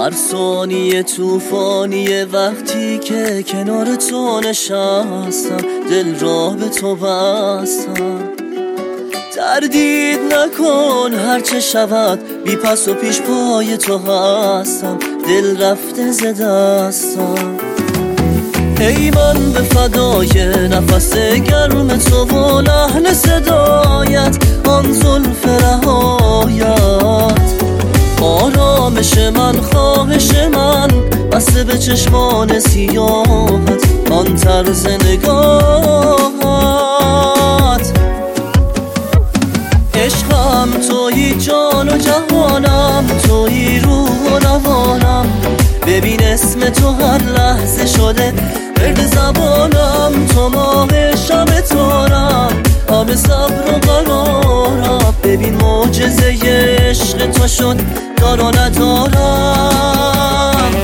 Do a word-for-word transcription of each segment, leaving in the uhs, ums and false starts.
هر ثانیه طوفانیه وقتی که کنار تو نشستم، دل را به تو بستم. تردید نکن هرچه شود، بی پس و پیش پای تو هستم، دل رفته ز دستم. ای من به فدای نفس گرم تو و لحن صدایت، آن زلف رهایت. آرامش من، خواهش من، بسته به چشمان سیاهت، آن طرز نگاهت. عشقم تویی، جان و جهانم تویی، روح و روانم. ببین اسم تو هر لحظه شده ورد زبانم. تو ماه شب تارم، همه صبر و قرارم. ببین معجزه عشق تو شد دار و ندارم.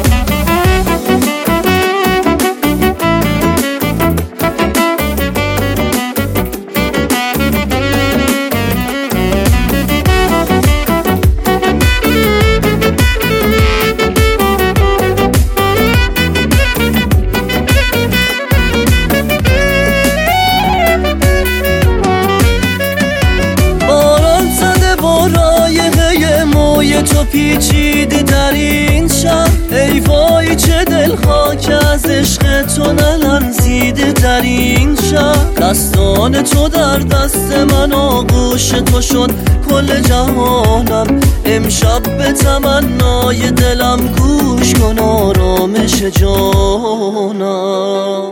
تو پیچیده در این شب، ای وای چه دلها که از عشق تو نلرزیده در این شب. دستان تو در دست من، آغوش تو شد کل جهانم. امشب به تمنای دلم گوش کن، آرامش جانم،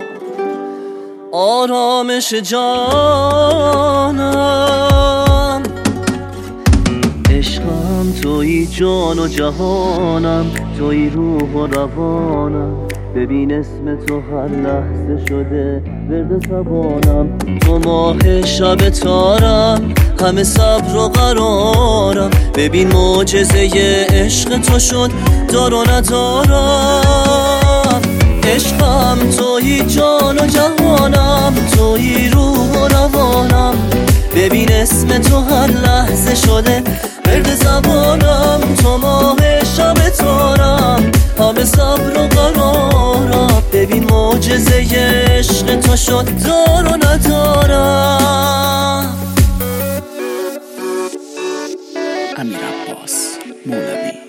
آرامش جانم. عشقم تویی، جان و جهانم تویی، روح و روانم. ببین اسم تو هر لحظه شده ورد زبانم. تو ماه شب تارم، همه صبر و قرارم. ببین معجزه عشق تو شد دار و ندارم. عشقم تویی، جان و جهانم تویی، روح و روانم. ببین اسم تو هر لحظه شده ورد زبانم. تو ماه شب تارم، همه صبر و قرارم. ببین معجزه عشق تو شد دار و ندارم. امیر عباس مولوی.